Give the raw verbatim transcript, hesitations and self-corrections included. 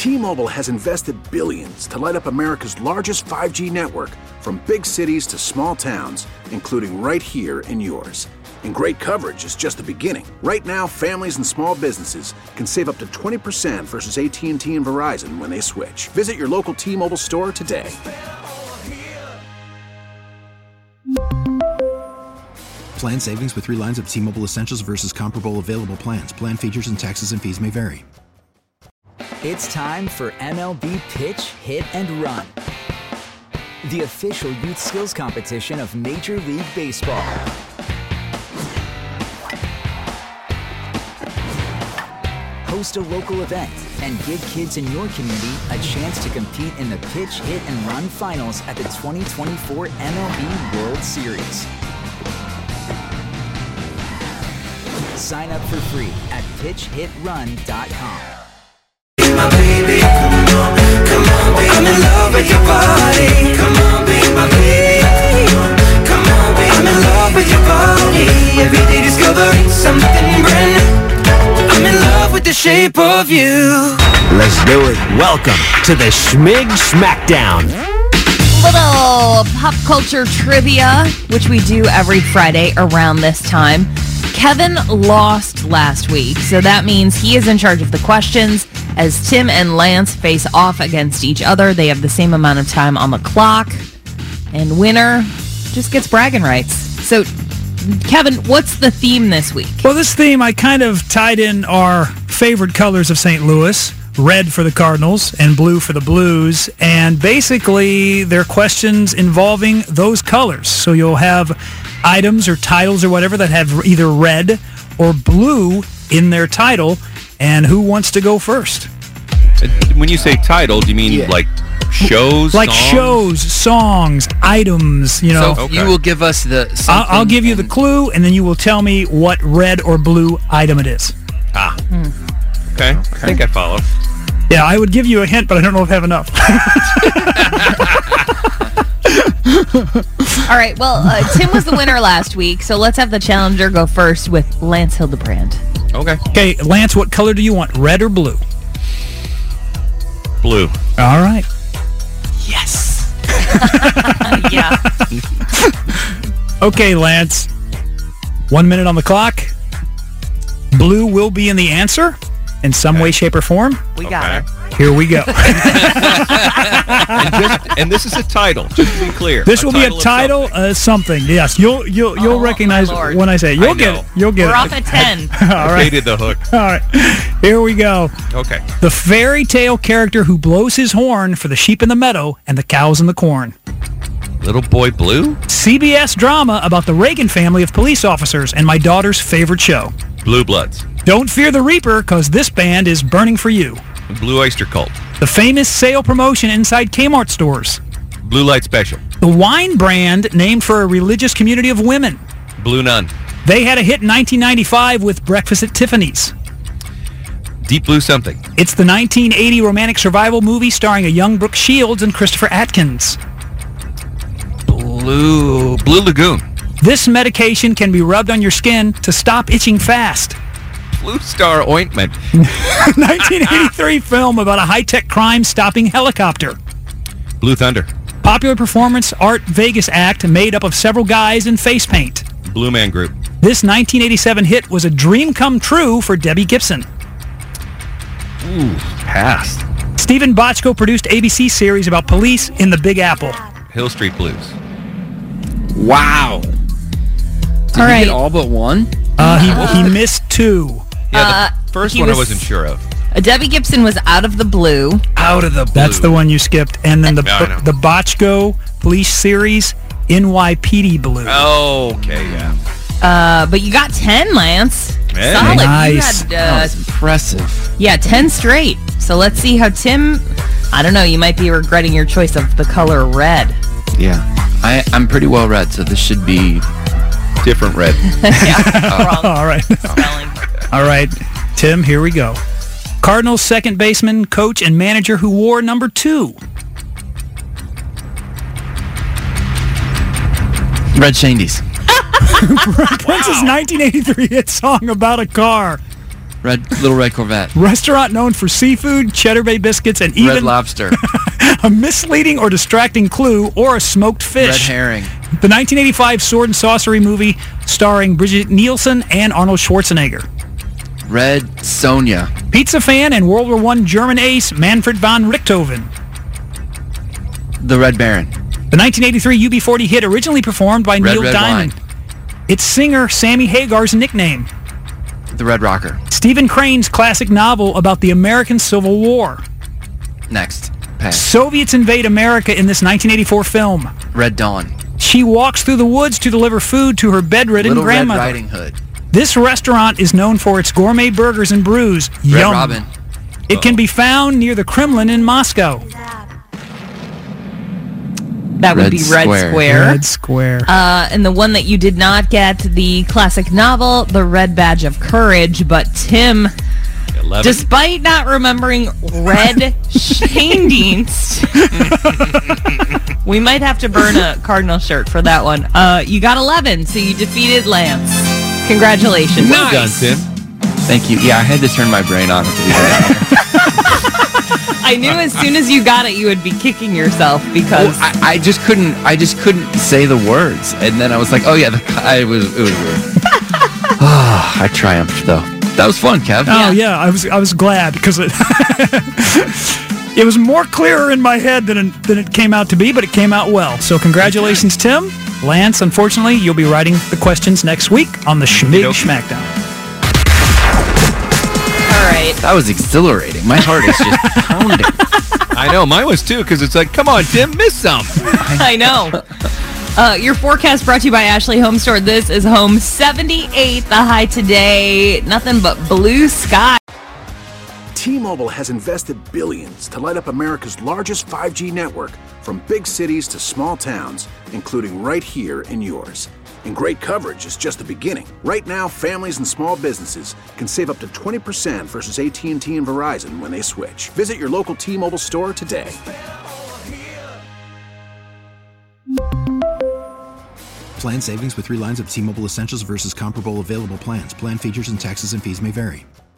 T-Mobile has invested billions to light up America's largest five G network, from big cities to small towns, including right here in yours. And great coverage is just the beginning. Right now, families and small businesses can save up to twenty percent versus A T and T and Verizon when they switch. Visit your local T-Mobile store today. Plan savings with three lines of T-Mobile Essentials versus comparable available plans. Plan features and taxes and fees may vary. It's time for M L B Pitch, Hit, and Run, the official youth skills competition of Major League Baseball. Host a local event and give kids in your community a chance to compete in the Pitch, Hit, and Run finals at the twenty twenty-four M L B World Series. Sign up for free at pitch hit run dot com. My baby, come on, come on, baby. I'm in love with your body. Come on, be my baby. Come on, baby. I'm in love with your body. Every day discovering something brand new. I'm in love with the shape of you. Let's do it. Welcome to the Schmig Smackdown. Little pop culture trivia, which we do every Friday around this time. Kevin lost last week, so that means he is in charge of the questions as Tim and Lance face off against each other. They have the same amount of time on the clock, and winner just gets bragging rights. So, Kevin, what's the theme this week? Well, this theme, I kind of tied in our favorite colors of Saint Louis. Red for the Cardinals and blue for the Blues, and basically they're questions involving those colors. So you'll have items or titles or whatever that have either red or blue in their title, and who wants to go first? When you say title, do you mean yeah. like shows? Like songs? shows, songs, items, you know. So okay. You will give us the I'll, I'll give you the clue, and then you will tell me what red or blue item it is. Ah. Hmm. Okay. okay, I think I follow. Yeah, I would give you a hint, but I don't know if I have enough. All right, well, uh, Tim was the winner last week, so let's have the challenger go first with Lance Hildebrand. Okay. Okay, Lance, what color do you want, red or blue? Blue. All right. Yes. Yeah. Okay, Lance, one minute on the clock. Blue will be in the answer in some okay. way, shape, or form. We got okay. it. Here we go. and, just, and this is a title, just to be clear. This will be a title, something. Uh, something. Yes, you'll you'll you'll oh, recognize when I say it. You'll I get it. You'll get We're it. We're off at ten. All right. I baited the hook. All right. Here we go. Okay. The fairy tale character who blows his horn for the sheep in the meadow and the cows in the corn. Little Boy Blue? C B S drama about the Reagan family of police officers and my daughter's favorite show. Blue Bloods. Don't fear the Reaper, because this band is burning for you. Blue Oyster Cult. The famous sale promotion inside Kmart stores. Blue Light Special. The wine brand named for a religious community of women. Blue Nun. They had a hit in nineteen ninety-five with Breakfast at Tiffany's. Deep Blue Something. It's the nineteen eighty romantic survival movie starring a young Brooke Shields and Christopher Atkins. Blue... Blue Lagoon. This medication can be rubbed on your skin to stop itching fast. Blue Star Ointment. nineteen eighty-three film about a high-tech crime-stopping helicopter. Blue Thunder. Popular performance art Vegas act made up of several guys in face paint. Blue Man Group. This nineteen eighty-seven hit was a dream come true for Debbie Gibson. Ooh, passed. Stephen Bochco produced A B C series about police in the Big Apple. Hill Street Blues. Wow. Did all he right. get all but one? Uh, he, he missed two. Yeah, the uh, first one was, I wasn't sure of. Uh, Debbie Gibson was Out of the Blue. Out of the Blue. That's the one you skipped. And then the no, the Bochco police series, N Y P D Blue. Oh, okay, yeah. Uh, but you got ten, Lance. Hey. Solid. Nice. You had, uh, that was impressive. Yeah, ten straight. So let's see how Tim... I don't know, you might be regretting your choice of the color red. Yeah. I, I'm pretty well read, so this should be... different red. Yeah, wrong. All right. Spelling. All right, Tim, here we go. Cardinals second baseman, coach, and manager who wore number two. Red Shandies. Prince's wow. nineteen eighty-three hit song about a car. Red Little Red Corvette. Restaurant known for seafood, Cheddar Bay biscuits, and even Red Lobster. a misleading or distracting clue or a smoked fish. Red herring. The nineteen eighty-five Sword and Sorcery movie starring Bridget Nielsen and Arnold Schwarzenegger. Red Sonja. Pizza fan and World War One German ace Manfred von Richthofen. The Red Baron. The nineteen eighty-three U B forty hit originally performed by Red, Neil Red Diamond. Wine. Its singer Sammy Hagar's nickname. The Red Rocker. Stephen Crane's classic novel about the American Civil War. Next. Pass. Soviets invade America in this nineteen eighty-four film. Red Dawn. She walks through the woods to deliver food to her bedridden Little grandmother. Red Riding Hood. This restaurant is known for its gourmet burgers and brews. Red Yum. Robin. It can be found near the Kremlin in Moscow. That would Red be Red Square. Square. Red Square. Uh, and the one that you did not get, the classic novel, The Red Badge of Courage. But Tim, eleven. despite not remembering Red Schaindienst, we might have to burn a Cardinal shirt for that one. Uh, you got eleven, so you defeated Lance. Congratulations. Well done, Tim. Thank you. Yeah, I had to turn my brain on. I knew as soon as you got it, you would be kicking yourself because Well, I, I just couldn't. I just couldn't say the words, and then I was like, "Oh yeah, the, I was. It was weird." Ah, I triumphed though. That was fun, Kev. Oh yeah, I was I was glad because it it was more clearer in my head than it, than it came out to be, but it came out well. So congratulations, Tim. Lance, unfortunately, you'll be writing the questions next week on the Schmig Schmackdown. all right. That was exhilarating. My heart is just pounding. I know, mine was too, because it's like, come on, Tim, miss some. I know. Uh, your forecast brought to you by Ashley Home Store. This is home seventy-eight. The high today, nothing but blue sky. T-Mobile has invested billions to light up America's largest five G network, from big cities to small towns, including right here in yours. And great coverage is just the beginning. Right now, families and small businesses can save up to twenty percent versus A T and T and Verizon when they switch. Visit your local T-Mobile store today. Plan savings with three lines of T-Mobile Essentials versus comparable available plans. Plan features and taxes and fees may vary.